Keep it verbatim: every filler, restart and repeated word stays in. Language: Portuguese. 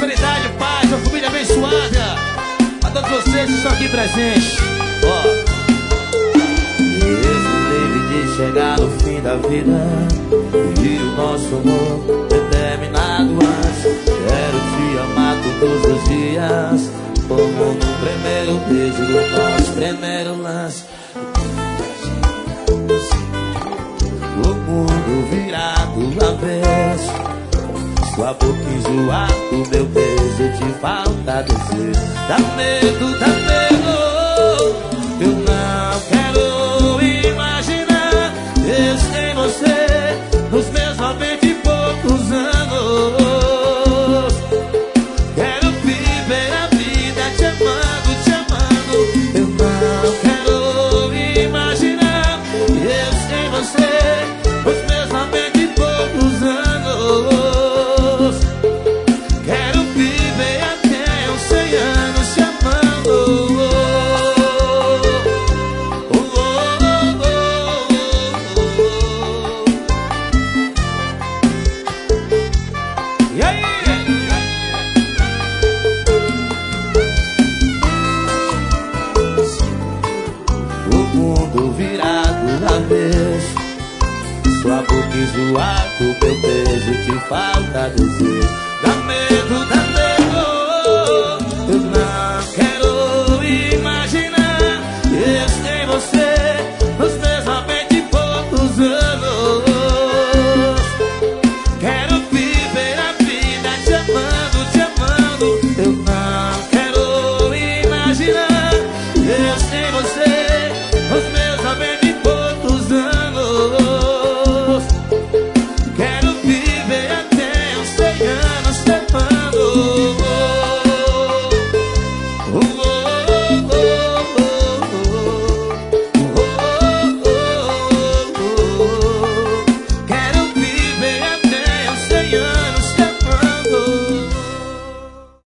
prosperidade, paz, uma família abençoada. A todos vocês que estão aqui presentes. Ó. Esse livre de chegar no fim da vida e o nosso amor determinado antes. Quero te amar todos os dias, como no primeiro beijo do nosso primeiro lance. O mundo virado avesso, sua boca enjoada, o meu beijo te falta desejo. Dá medo, dá medo, eu não quero imaginar eu sem você nos meus noventa e poucos anos. Quero viver a vida te amando, te amando. Eu não quero imaginar eu sem você nos meus noventa e poucos anos. Quero viver até uns cem anos te amando. Oh, oh, oh, oh, oh. E aí? O mundo virado avesso, sua boca enjoada, o meu beijo te falta desejo. Dá medo, dá medo.